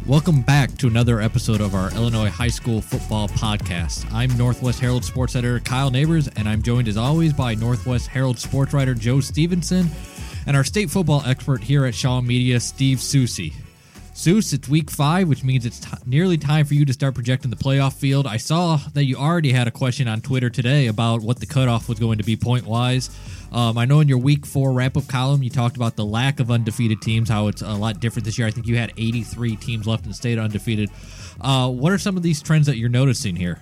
Welcome back to another episode of our Illinois High School Football Podcast. I'm Northwest Herald Sports Editor Kyle Neighbors, and I'm joined as always by Northwest Herald Sports Writer Joe Stevenson and our state football expert here at Shaw Media, Steve Susi. Seuss, it's week 5, which means it's nearly time for you to start projecting the playoff field. I saw that you already had a question on Twitter today about what the cutoff was going to be point-wise. I know in your week 4 wrap-up column, you talked about the lack of undefeated teams, how it's a lot different this year. I think you had 83 teams left in the state undefeated. What are some of these trends that you're noticing here?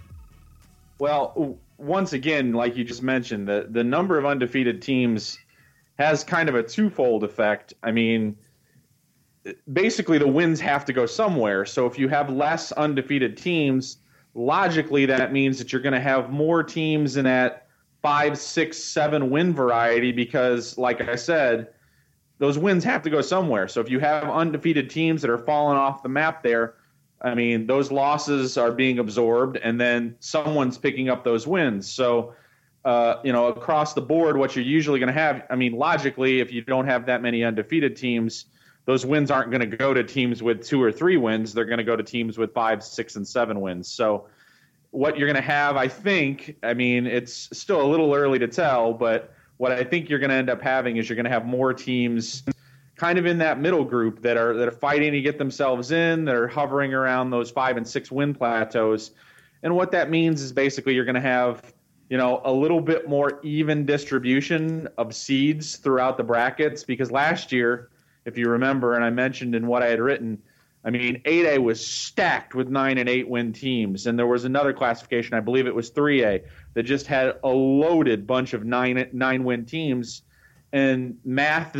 Well, once again, like you just mentioned, the number of undefeated teams has kind of a twofold effect. I mean, basically the wins have to go somewhere. So if you have less undefeated teams, logically that means that you're going to have more teams in that 5, 6, 7 win variety because, like I said, those wins have to go somewhere. So if you have undefeated teams that are falling off the map there, I mean, those losses are being absorbed and then someone's picking up those wins. So, across the board, what you're usually going to have, I mean, logically, if you don't have that many undefeated teams, those wins aren't going to go to teams with 2 or 3 wins. They're going to go to teams with 5, 6, and 7 wins. So what you're going to have, I think, I mean, it's still a little early to tell, but what I think you're going to end up having is you're going to have more teams kind of in that middle group that are fighting to get themselves in, that are hovering around those 5 and 6 win plateaus. And what that means is basically you're going to have, a little bit more even distribution of seeds throughout the brackets, because last year, if you remember, and I mentioned in what I had written, I mean, 8A was stacked with 9 and 8 win teams, and there was another classification, I believe it was 3A, that just had a loaded bunch of 9 win teams. And math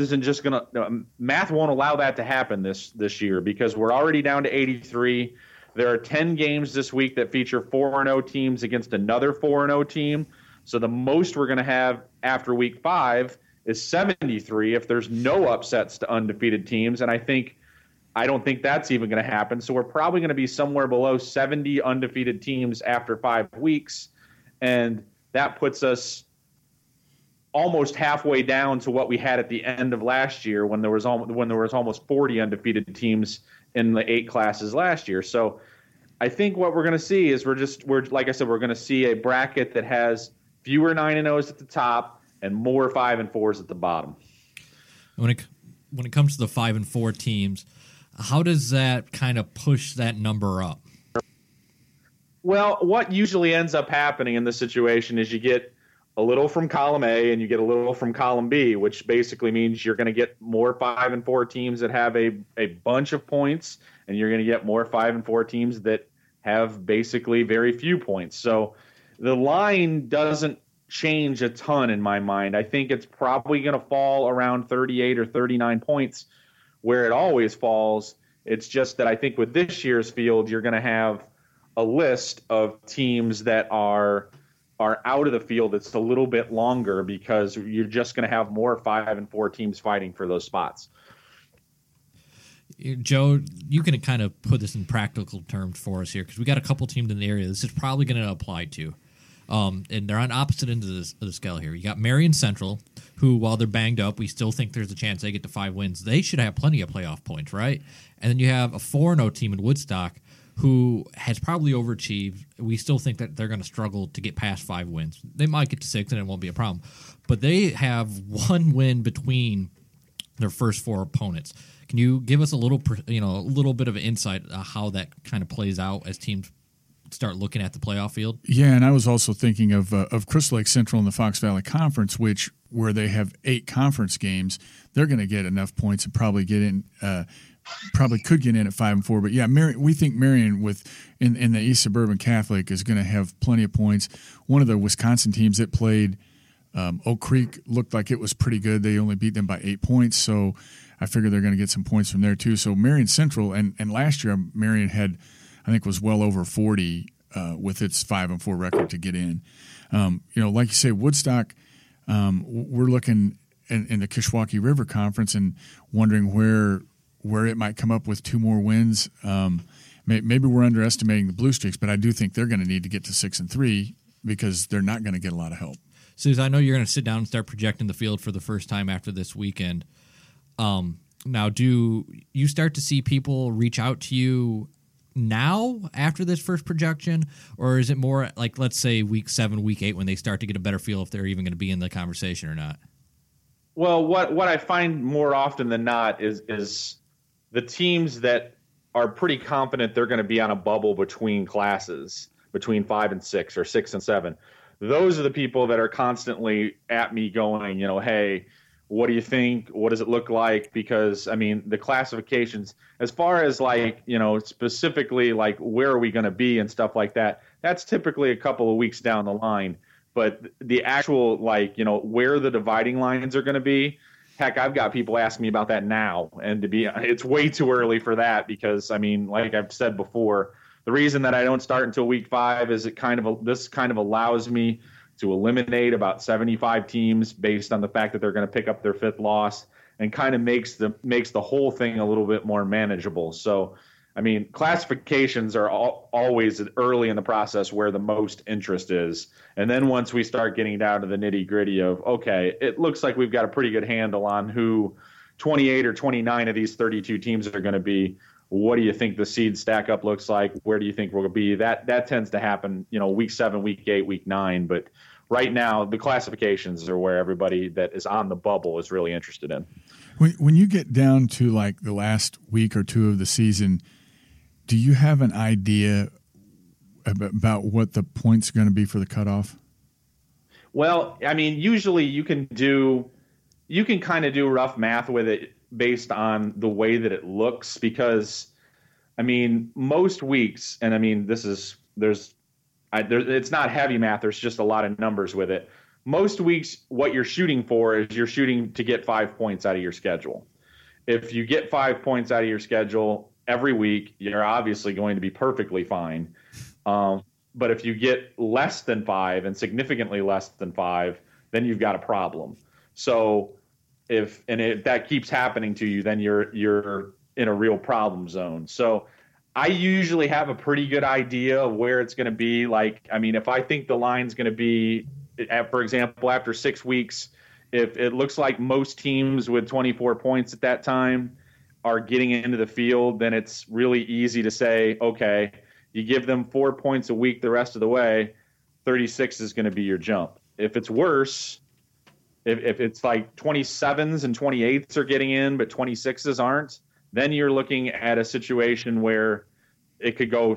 won't allow that to happen this year because we're already down to 83. There are 10 games this week that feature 4-0 teams against another 4-0 team. So the most we're going to have after week 5 is 73 if there's no upsets to undefeated teams. And I don't think that's even going to happen. So we're probably going to be somewhere below 70 undefeated teams after 5 weeks. And that puts us almost halfway down to what we had at the end of last year when there was almost 40 undefeated teams in the 8 classes last year. So I think what we're going to see is we're like I said, we're going to see a bracket that has fewer 9-0s at the top and more 5 and 4s at the bottom. When it comes to the 5 and 4 teams, how does that kind of push that number up? Well, what usually ends up happening in this situation is you get a little from column A and you get a little from column B, which basically means you're going to get more 5 and 4 teams that have a bunch of points, and you're going to get more 5 and 4 teams that have basically very few points. So the line doesn't change a ton in my mind. I think it's probably going to fall around 38 or 39 points where it always falls. It's just that I think with this year's field, you're going to have a list of teams that are out of the field that's a little bit longer because you're just going to have more 5 and 4 teams fighting for those spots. Joe, you can kind of put this in practical terms for us here because we got a couple teams in the area this is probably going to apply to. And they're on opposite ends of the scale here. You got Marion Central, who, while they're banged up, we still think there's a chance they get to 5 wins. They should have plenty of playoff points, right? And then you have a 4-0 team in Woodstock who has probably overachieved. We still think that they're going to struggle to get past 5 wins. They might get to 6 and it won't be a problem. But they have 1 win between their first 4 opponents. Can you give us a little bit of insight on how that kind of plays out as teams start looking at the playoff field? Yeah, and I was also thinking of Crystal Lake Central in the Fox Valley Conference, where they have 8 conference games. They're going to get enough points and probably get in. Probably could get in at 5 and 4, but yeah, we think Marion in the East Suburban Catholic is going to have plenty of points. One of the Wisconsin teams that played Oak Creek looked like it was pretty good. They only beat them by 8 points, so I figure they're going to get some points from there too. So Marion Central and last year Marion had, I think, was well over 40 with its 5 and 4 record to get in. Like you say, Woodstock, we're looking in the Kishwaukee River Conference and wondering where it might come up with 2 more wins. Maybe we're underestimating the Blue Streaks, but I do think they're going to need to get to 6 and 3 because they're not going to get a lot of help. Suze, I know you're going to sit down and start projecting the field for the first time after this weekend. Now, do you start to see people reach out to you now after this first projection, or is it more like, let's say, week 7, week 8, when they start to get a better feel if they're even going to be in the conversation or not? Well, what I find more often than not is the teams that are pretty confident they're going to be on a bubble between classes, between 5 and 6 or 6 and 7. Those are the people that are constantly at me going, hey, what do you think? What does it look like? Because, I mean, the classifications, as far as specifically where are we going to be and stuff like that, that's typically a couple of weeks down the line. But the actual, where the dividing lines are going to be, heck, I've got people ask me about that now. And it's way too early for that because, I mean, like I've said before, the reason that I don't start until week 5 is this kind of allows me to eliminate about 75 teams based on the fact that they're going to pick up their 5th loss, and kind of makes the whole thing a little bit more manageable. So, I mean, classifications are always early in the process where the most interest is. And then once we start getting down to the nitty gritty of, okay, it looks like we've got a pretty good handle on who 28 or 29 of these 32 teams are going to be. What do you think the seed stack up looks like? Where do you think we're going to be? That tends to happen, week 7, week 8, week 9. But right now, the classifications are where everybody that is on the bubble is really interested in. When you get down to the last week or 2 of the season, do you have an idea about what the points are going to be for the cutoff? Well, I mean, usually you can kind of do rough math with it based on the way that it looks, because, I mean, most weeks, and I mean, it's not heavy math. There's just a lot of numbers with it. Most weeks, what you're shooting for is you're shooting to get 5 points out of your schedule. If you get 5 points out of your schedule every week, you're obviously going to be perfectly fine. But if you get less than 5 and significantly less than 5, then you've got a problem. So if that keeps happening to you, then you're in a real problem zone. So I usually have a pretty good idea of where it's going to be. If I think the line's going to be, for example, after 6 weeks, if it looks like most teams with 24 points at that time are getting into the field, then it's really easy to say, okay, you give them 4 points a week the rest of the way, 36 is going to be your jump. If it's worse, if it's like 27s and 28s are getting in, but 26s aren't, then you're looking at a situation where it could go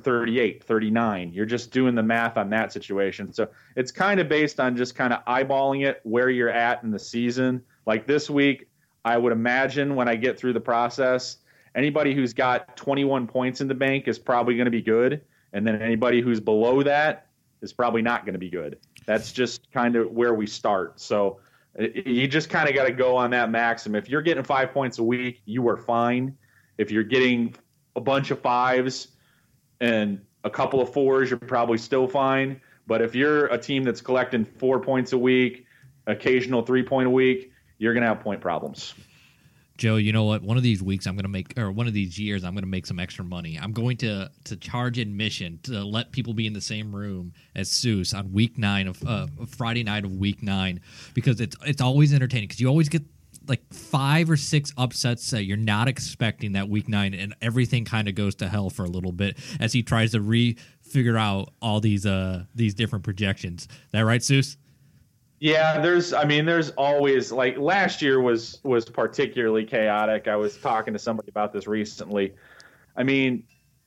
38, 39. You're just doing the math on that situation. So it's kind of based on just kind of eyeballing it where you're at in the season. Like this week, I would imagine when I get through the process, anybody who's got 21 points in the bank is probably going to be good. And then anybody who's below that is probably not going to be good. That's just kind of where we start. So you just kind of got to go on that maximum. If you're getting 5 points a week, you are fine. If you're getting a bunch of 5s and a couple of 4s, you're probably still fine. But if you're a team that's collecting 4 points a week, occasional 3 point a week, you're going to have point problems. Joe, you know what? One of these weeks one of these years, I'm going to make some extra money. I'm going to charge admission to let people be in the same room as Seuss on week 9 of Friday night of week 9, because it's always entertaining, because you always get like 5 or 6 upsets that you're not expecting that week 9, and everything kind of goes to hell for a little bit as he tries to figure out all these different projections. Is that right, Seuss? Yeah, there's always, like, last year was particularly chaotic. I was talking to somebody about this recently. I mean,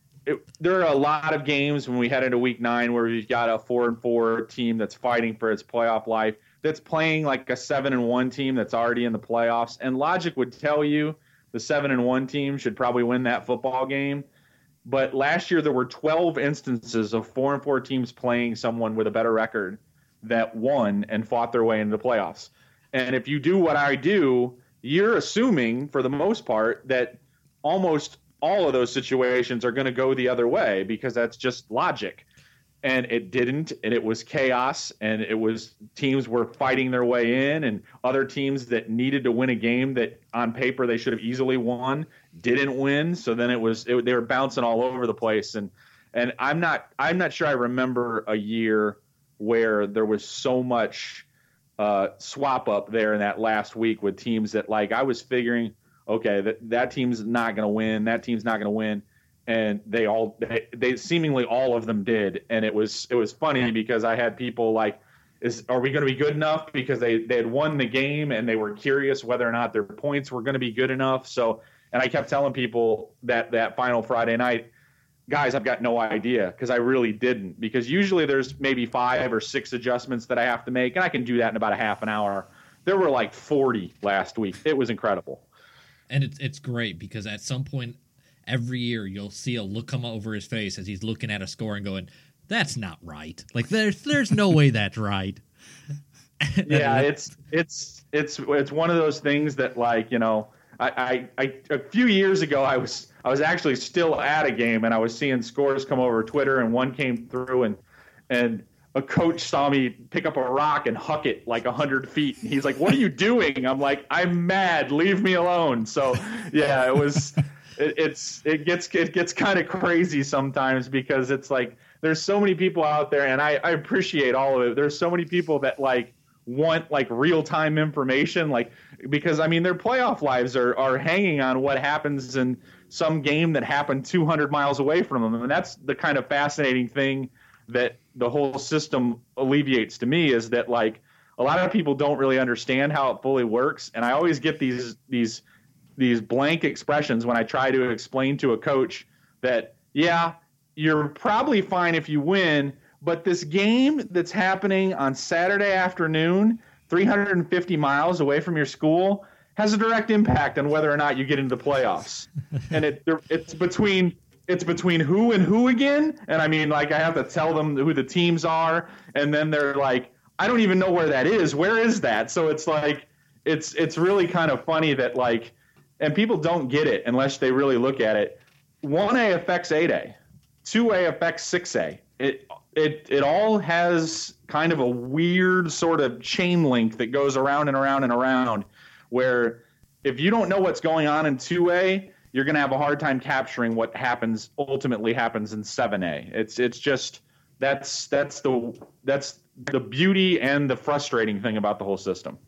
there are a lot of games when we head into week 9 where we've got a 4-4 team that's fighting for its playoff life, that's playing like a 7-1 team that's already in the playoffs. And logic would tell you the 7-1 team should probably win that football game. But last year there were 12 instances of 4-4 teams playing someone with a better record that won and fought their way into the playoffs. And if you do what I do, you're assuming for the most part that almost all of those situations are going to go the other way, because that's just logic. And it didn't, and it was chaos, and it was teams were fighting their way in, and other teams that needed to win a game that on paper they should have easily won didn't win. So then they were bouncing all over the place. And I'm not sure I remember a year where there was so much swap up there in that last week with teams that, like, I was figuring, okay, that team's not going to win. That team's not going to win. And they seemingly all of them did. And it was funny because I had people like, are we going to be good enough? Because they had won the game and they were curious whether or not their points were going to be good enough. So, and I kept telling people that final Friday night, guys, I've got no idea, because I really didn't. Because usually there's maybe 5 or 6 adjustments that I have to make, and I can do that in about a half an hour. There were like 40 last week. It was incredible. And it's great because at some point every year you'll see a look come over his face as he's looking at a score and going, that's not right. Like there's no way that's right. Yeah, it's one of those things that, like, you know, I a few years ago I was actually still at a game and I was seeing scores come over Twitter, and one came through and a coach saw me pick up a rock and huck it like 100 feet. And he's like, "What are you doing?" I'm like, "I'm mad. Leave me alone." So yeah, it gets kind of crazy sometimes, because it's like there's so many people out there, and I appreciate all of it. There's so many people that like want like real time information, like, because I mean their playoff lives are hanging on what happens in some game that happened 200 miles away from them. And that's the kind of fascinating thing that the whole system alleviates to me, is that like a lot of people don't really understand how it fully works. And I always get these blank expressions when I try to explain to a coach that, yeah, you're probably fine if you win, but this game that's happening on Saturday afternoon, 350 miles away from your school, has a direct impact on whether or not you get into the playoffs. And it's between who and who again. And I mean, like, I have to tell them who the teams are, and then they're like, I don't even know where that is. Where is that? So it's like, it's really kind of funny that, like, and people don't get it unless they really look at it. 1A affects 8A, 2A affects 6A. It all has kind of a weird sort of chain link that goes around and around and around, where if you don't know what's going on in 2A, you're going to have a hard time capturing what ultimately happens in 7A. It's just that's the beauty and the frustrating thing about the whole system.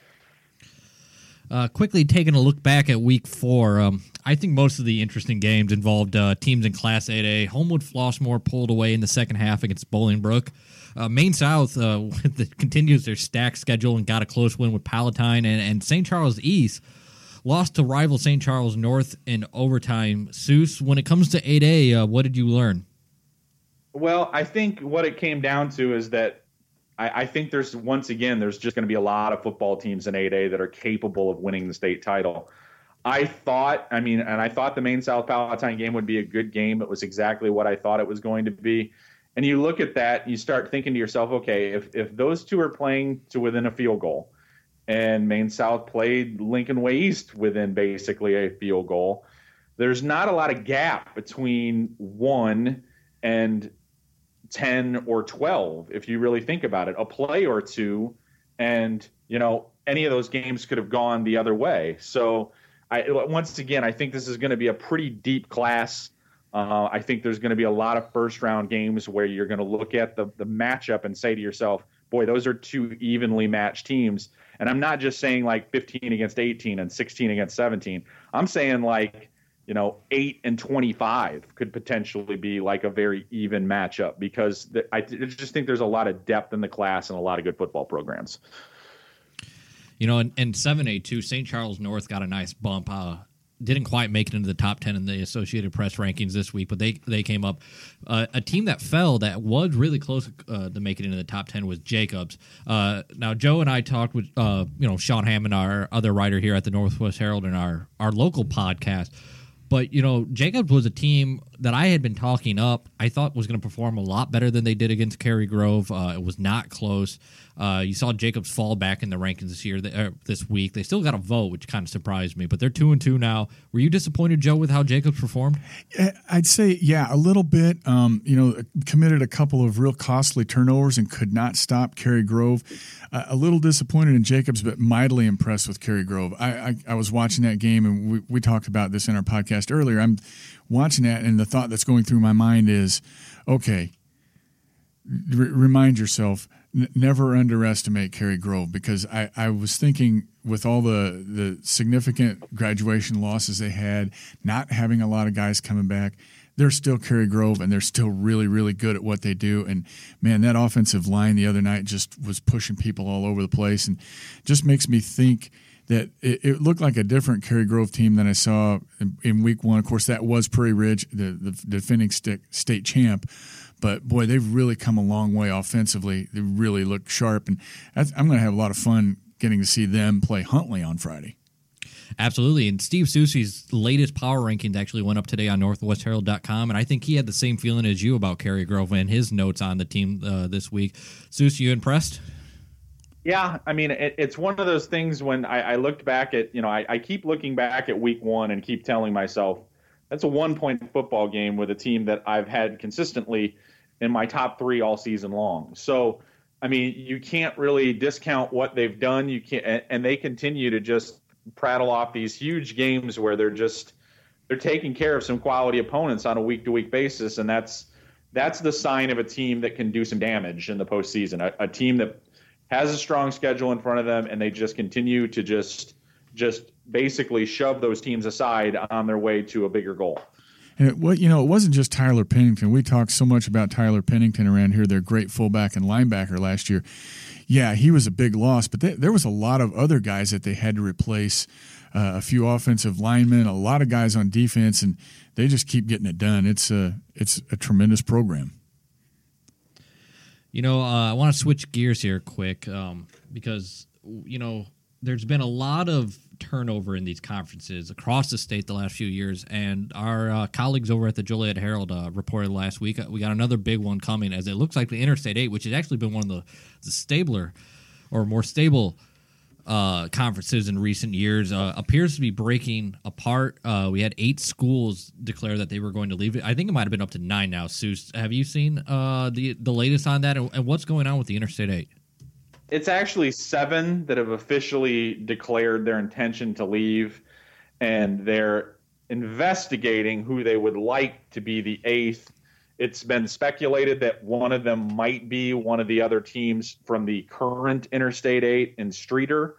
Quickly taking a look back at Week 4, I think most of the interesting games involved teams in Class 8A. Homewood Flossmoor pulled away in the second half against Bolingbrook. Maine South continues their stacked schedule and got a close win with Palatine. And St. Charles East lost to rival St. Charles North in overtime. Seuss, when it comes to 8A, what did you learn? Well, I think what it came down to is that I think there's just going to be a lot of football teams in 8A that are capable of winning the state title. I thought the Maine South Palatine game would be a good game. It was exactly what I thought it was going to be. And you look at that, you start thinking to yourself, okay, if those two are playing to within a field goal, and Maine South played Lincoln Way East within basically a field goal, there's not a lot of gap between 1 and 10 or 12, if you really think about it. A play or two, and any of those games could have gone the other way. So once again, I think this is going to be a pretty deep class. I think there's going to be a lot of first round games where you're going to look at the matchup and say to yourself, boy, those are two evenly matched teams. And I'm not just saying like 15 against 18 and 16 against 17. I'm saying like 8 and 25 could potentially be like a very even matchup, because I just think there's a lot of depth in the class and a lot of good football programs. In 7A too, St. Charles North got a nice bump. Didn't quite make it into the top 10 in the Associated Press rankings this week, but they came up. A team that fell that was really close to making it into the top 10 was Jacobs. Now, Joe and I talked with Sean Hammond, our other writer here at the Northwest Herald, and our local podcast. But, Jacobs was a team that I had been talking up. I thought was going to perform a lot better than they did against Cary Grove. It was not close. You saw Jacobs fall back in the rankings this week. They still got a vote, which kind of surprised me. But they're 2-2 now. Were you disappointed, Joe, with how Jacobs performed? I'd say, yeah, a little bit. Committed a couple of real costly turnovers and could not stop Cary Grove. A little disappointed in Jacobs, but mightily impressed with Cary Grove. I was watching that game, and we talked about this in our podcast earlier. I'm watching that, and the thought that's going through my mind is, okay, remind yourself, never underestimate Cary Grove, because I was thinking with all the significant graduation losses they had, not having a lot of guys coming back, they're still Cary Grove, and they're still really, really good at what they do. And, man, that offensive line the other night just was pushing people all over the place, and just makes me think that it looked like a different Cary Grove team than I saw in week one. Of course, that was Prairie Ridge, the defending state champ. But, boy, they've really come a long way offensively. They really look sharp. And I'm going to have a lot of fun getting to see them play Huntley on Friday. Absolutely. And Steve Susi's latest power rankings actually went up today on NorthwestHerald.com, and I think he had the same feeling as you about Cary Grove in his notes on the team this week. Susi, you impressed? Yeah, I mean, it's one of those things when I looked back at, I keep looking back at week one and keep telling myself, that's a 1-point football game with a team that I've had consistently in my top 3 all season long. So, I mean, you can't really discount what they've done. You can't, and they continue to just prattle off these huge games where they're taking care of some quality opponents on a week-to-week basis, and that's the sign of a team that can do some damage in the postseason. A team that has a strong schedule in front of them, and they just continue to just basically shove those teams aside on their way to a bigger goal. And it wasn't just Tyler Pennington. We talked so much about Tyler Pennington around here, their great fullback and linebacker last year. Yeah, he was a big loss, but there was a lot of other guys that they had to replace, a few offensive linemen, a lot of guys on defense, and they just keep getting it done. It's a tremendous program. I want to switch gears here quick because, there's been a lot of turnover in these conferences across the state the last few years, and our colleagues over at the Joliet Herald reported last week we got another big one coming, as it looks like the Interstate 8, which has actually been one of the stabler or more stable conferences in recent years, appears to be breaking apart. We had 8 schools declare that they were going to leave it. I think it might have been up to 9 now. Seuss, have you seen the latest on that, and what's going on with the Interstate 8? It's actually 7 that have officially declared their intention to leave, and they're investigating who they would like to be the 8th. It's been speculated that one of them might be one of the other teams from the current Interstate 8 in Streator.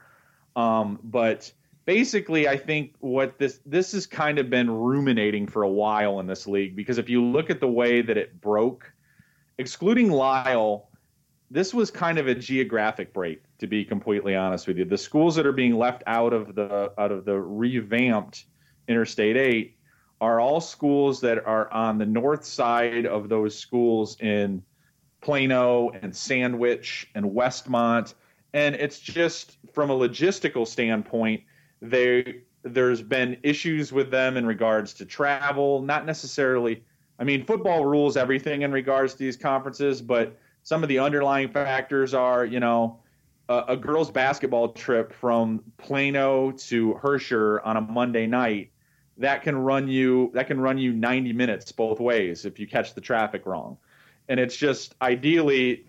But basically, I think what this has kind of been ruminating for a while in this league, because if you look at the way that it broke, excluding Lisle, this was kind of a geographic break, to be completely honest with you. The schools that are being left out of the revamped Interstate 8 are all schools that are on the north side of those schools in Plano and Sandwich and Westmont. And it's just, from a logistical standpoint, there's been issues with them in regards to travel, not necessarily. I mean, football rules everything in regards to these conferences, but some of the underlying factors are, a girls' basketball trip from Plano to Herscher on a Monday night that can run you 90 minutes both ways if you catch the traffic wrong, and it's just ideally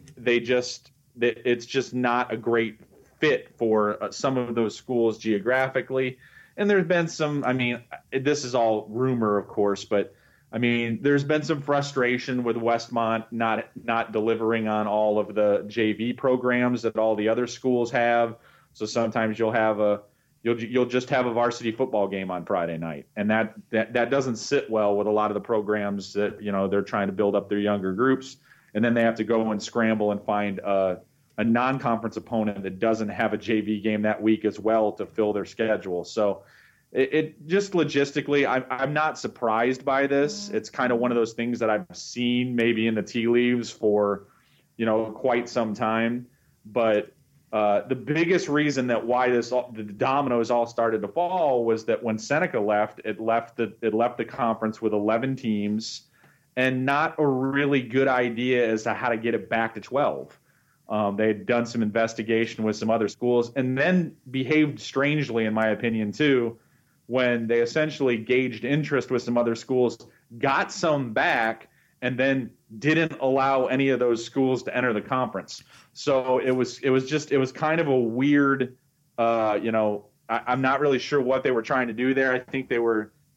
it's just not a great fit for some of those schools geographically. And there's been some. I mean, this is all rumor, of course, but I mean, there's been some frustration with Westmont not delivering on all of the JV programs that all the other schools have. So sometimes you'll just have a varsity football game on Friday night, and that doesn't sit well with a lot of the programs that they're trying to build up their younger groups, and then they have to go and scramble and find a non-conference opponent that doesn't have a JV game that week as well to fill their schedule. So. It just logistically, I'm not surprised by this. It's kind of one of those things that I've seen maybe in the tea leaves for, quite some time. But the biggest reason that why the dominoes all started to fall was that when Seneca left, it left the conference with 11 teams, and not a really good idea as to how to get it back to 12. They had done some investigation with some other schools, and then behaved strangely, in my opinion, too, when they essentially gauged interest with some other schools, got some back, and then didn't allow any of those schools to enter the conference. So it was kind of a weird, I'm not really sure what they were trying to do there. I think they were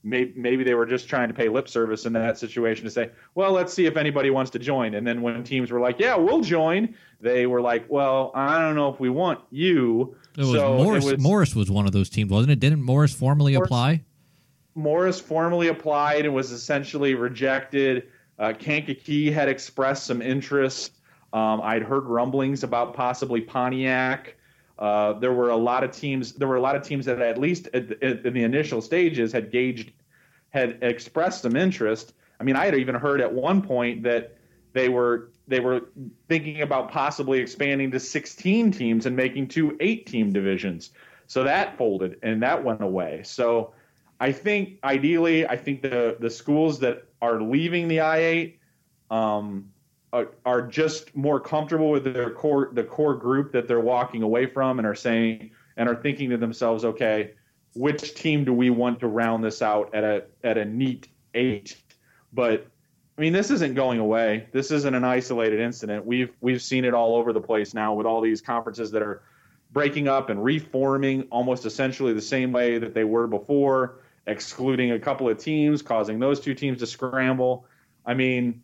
maybe they were just trying to pay lip service in that situation to say, well, let's see if anybody wants to join. And then when teams were like, yeah, we'll join, they were like, well, I don't know if we want you. Morris was one of those teams, wasn't it? Didn't Morris formally apply? Morris formally applied and was essentially rejected. Kankakee had expressed some interest. I'd heard rumblings about possibly Pontiac. There were a lot of teams that at least in the initial stages had expressed some interest. I mean, I had even heard at one point that they were thinking about possibly expanding to 16 teams and making 2 8-team divisions. So that folded and that went away. So I think ideally, the schools that are leaving the I-8 are just more comfortable with the core group that they're walking away from, and are thinking to themselves, okay, which team do we want to round this out at a neat 8? But I mean, this isn't going away. This isn't an isolated incident. We've seen it all over the place now with all these conferences that are breaking up and reforming almost essentially the same way that they were before, excluding a couple of teams, causing those 2 teams to scramble. I mean,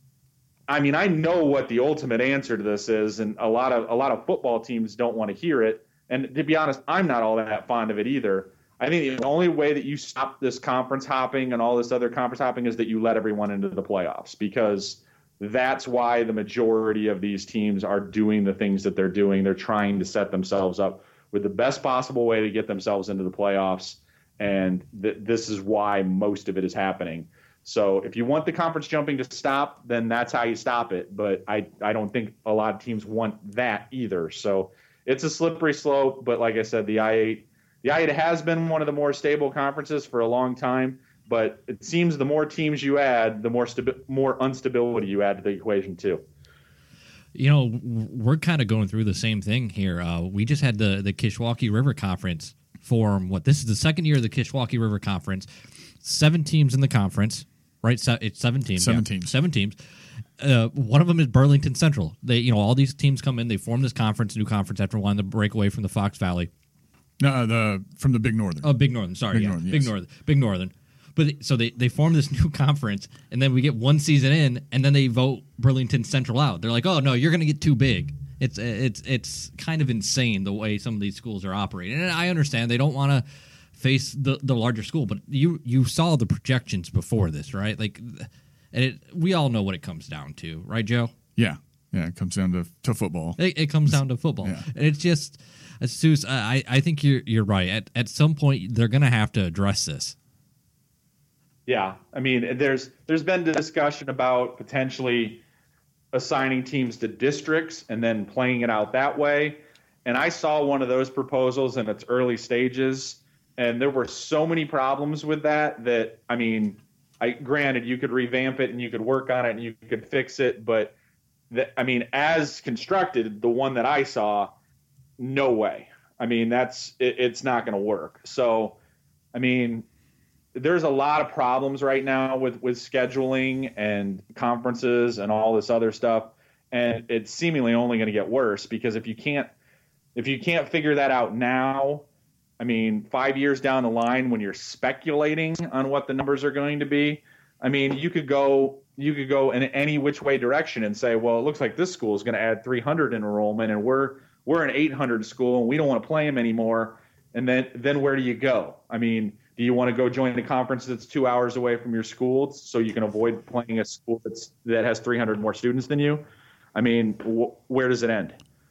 I know what the ultimate answer to this is, and a lot of football teams don't want to hear it. And to be honest, I'm not all that fond of it either. I think the only way that you stop this conference hopping and all this other conference hopping is that you let everyone into the playoffs, because that's why the majority of these teams are doing the things that they're doing. They're trying to set themselves up with the best possible way to get themselves into the playoffs, and this is why most of it is happening. So if you want the conference jumping to stop, then that's how you stop it. But I don't think a lot of teams want that either. So it's a slippery slope. But like I said, the I-8 has been one of the more stable conferences for a long time. But it seems the more teams you add, the more instability you add to the equation too. You know, we're kind of going through the same thing here. We just had the Kishwaukee River Conference form. This is the second year of the Kishwaukee River Conference. 7 teams in the conference. Right, it's 7 teams. 7 teams. 7 teams. One of them is Burlington Central. They, all these teams come in. They form this new conference after wanting to break away from the Fox Valley. No, from the Big Northern. Oh, Big Northern. Sorry, Northern, Big yes. Northern. Big Northern. But so they form this new conference, and then we get one season in, and then they vote Burlington Central out. They're like, oh no, you're going to get too big. It's kind of insane the way some of these schools are operating, and I understand they don't want to face the larger school, but you saw the projections before this, right? Like, and we all know what it comes down to, right, Joe? Yeah, it comes down to football. It comes down to football, Yeah. and it's just, Seuss, I think you're right. At some point, they're going to have to address this. Yeah, I mean, there's been discussion about potentially assigning teams to districts and then playing it out that way, and I saw one of those proposals in its early stages. And there were so many problems with that I mean, granted, you could revamp it and you could work on it and you could fix it. But, as constructed, the one that I saw, no way. I mean, it's not going to work. So, I mean, there's a lot of problems right now with scheduling and conferences and all this other stuff. And it's seemingly only going to get worse, because if you can't figure that out now, I mean, 5 years down the line, when you're speculating on what the numbers are going to be, I mean, you could go in any which way direction and say, well, it looks like this school is going to add 300 in enrollment, and we're an 800 school, and we don't want to play them anymore. And then where do you go? I mean, do you want to go join a conference that's 2 hours away from your school so you can avoid playing a school that has 300 more students than you? I mean, where does it end?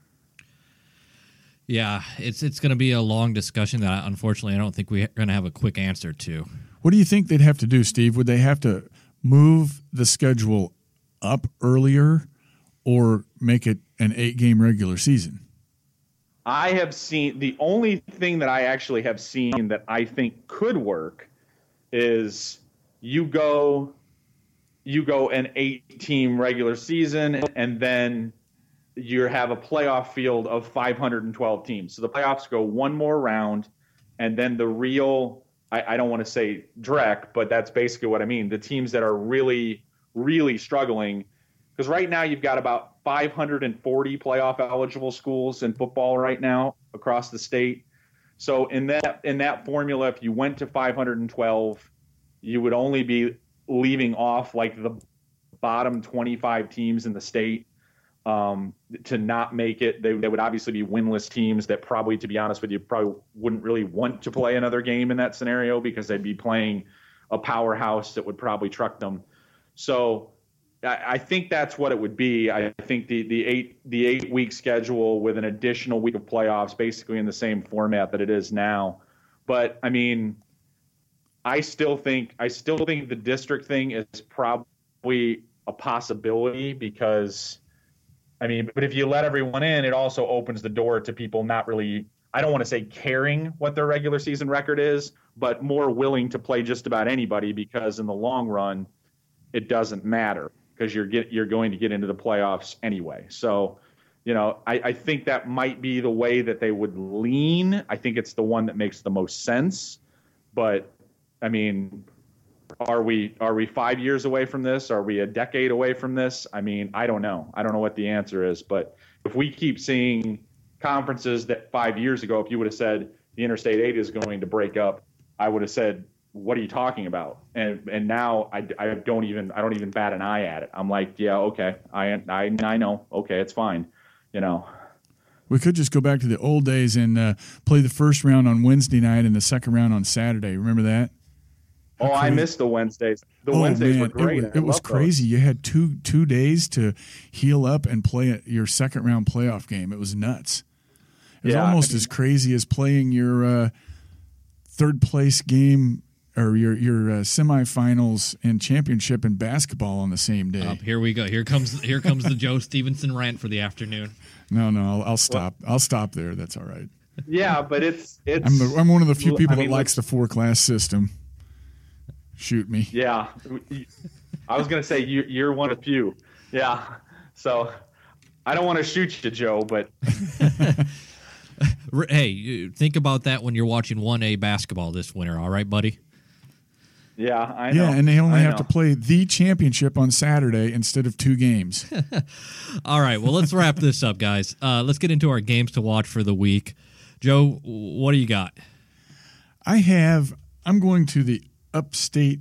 Yeah, it's going to be a long discussion that unfortunately I don't think we're going to have a quick answer to. What do you think they'd have to do, Steve? Would they have to move the schedule up earlier or make it an 8-game regular season? I have seen, the only thing that I actually have seen that I think could work is you go an 8-team regular season, and then you have a playoff field of 512 teams. So the playoffs go one more round, and then the real, I don't want to say dreck, but that's basically what I mean. The teams that are really, really struggling, because right now you've got about 540 playoff eligible schools in football right now across the state. So in that formula, if you went to 512, you would only be leaving off like the bottom 25 teams in the state to not make it. They would obviously be winless teams that probably, to be honest with you, probably wouldn't really want to play another game in that scenario because they'd be playing a powerhouse that would probably truck them. So I think that's what it would be. I think the 8 week schedule with an additional week of playoffs, basically in the same format that it is now. But I mean, I still think the district thing is probably a possibility because, I mean, but if you let everyone in, it also opens the door to people not really, I don't want to say caring what their regular season record is, but more willing to play just about anybody because in the long run, it doesn't matter because you're going to get into the playoffs anyway. So, you know, I think that might be the way that they would lean. I think it's the one that makes the most sense. But, I mean, are we 5 years away from this? Are we a decade away from this? I mean, I don't know. I don't know what the answer is. But if we keep seeing conferences that 5 years ago, if you would have said the Interstate 8 is going to break up, I would have said, what are you talking about? And now I don't even bat an eye at it. I'm like, yeah, okay, I know, okay, it's fine, you know. We could just go back to the old days and play the first round on Wednesday night and the second round on Saturday. Remember that? I missed the Wednesdays. Wednesdays were great. It was crazy. You had two days to heal up and play your second round playoff game. It was nuts. It was almost as crazy as playing your third place game or your semifinals and championship in basketball on the same day. Here we go. Here comes the Joe Stevenson rant for the afternoon. No, I'll stop. I'll stop there. That's all right. Yeah, but it's. I'm one of the few people that likes the 4-class system. Shoot me. Yeah, I was gonna say you're one of the few. Yeah, so I don't want to shoot you, Joe, but. Hey, think about that when you're watching 1A basketball this winter, all right, buddy? Yeah, I know. Yeah, and they only have to play the championship on Saturday instead of 2 games. All right, well, let's wrap this up, guys. Let's get into our games to watch for the week. Joe, what do you got? I'm going to the Upstate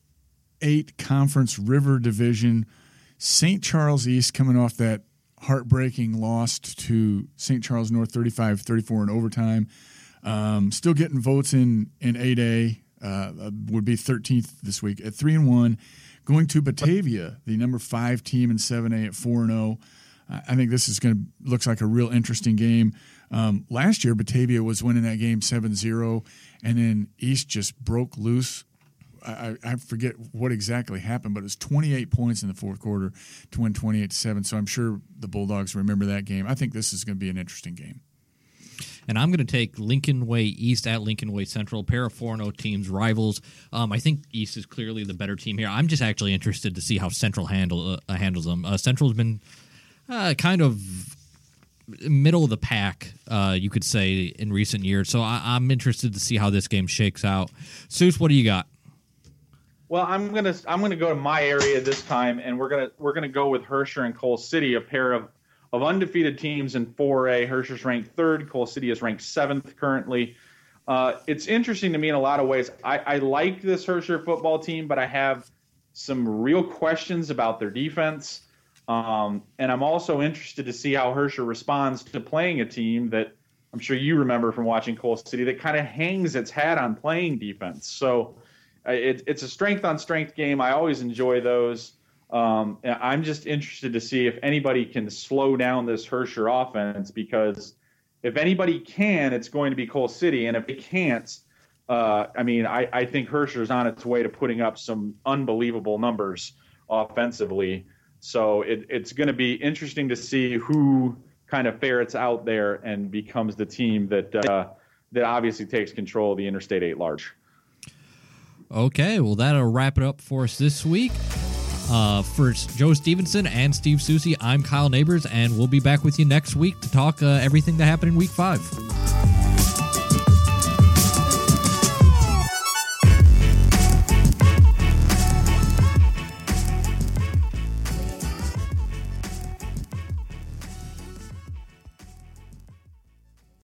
8 Conference River Division. St. Charles East coming off that heartbreaking loss to St. Charles North 35-34 in overtime. Still getting votes in 8A. Would be 13th this week at 3-1. Going to Batavia, the number 5 team in 7A at 4-0. I think this is looks like a real interesting game. Last year, Batavia was winning that game 7-0, and then East just broke loose. I forget what exactly happened, but it was 28 points in the fourth quarter to win 28-7. So I'm sure the Bulldogs remember that game. I think this is going to be an interesting game. And I'm going to take Lincoln Way East at Lincoln Way Central, pair of 4-0 teams, rivals. I think East is clearly the better team here. I'm just actually interested to see how Central handles them. Central's been kind of middle of the pack, you could say, in recent years. So I'm interested to see how this game shakes out. Seuss, what do you got? Well, I'm gonna go to my area this time, and we're gonna go with Herscher and Coal City, a pair of undefeated teams in 4A. Herscher's ranked 3rd. Coal City is ranked 7th currently. It's interesting to me in a lot of ways. I like this Herscher football team, but I have some real questions about their defense. And I'm also interested to see how Herscher responds to playing a team that I'm sure you remember from watching Coal City that kind of hangs its hat on playing defense. So it's a strength-on-strength game. I always enjoy those. I'm just interested to see if anybody can slow down this Herscher offense, because if anybody can, it's going to be Coal City. And if they can't, I think Herscher's on its way to putting up some unbelievable numbers offensively. So it's going to be interesting to see who kind of ferrets out there and becomes the team that obviously takes control of the Interstate 8 large. Okay, well, that'll wrap it up for us this week. For Joe Stevenson and Steve Susie, I'm Kyle Neighbors, and we'll be back with you next week to talk everything that happened in Week 5.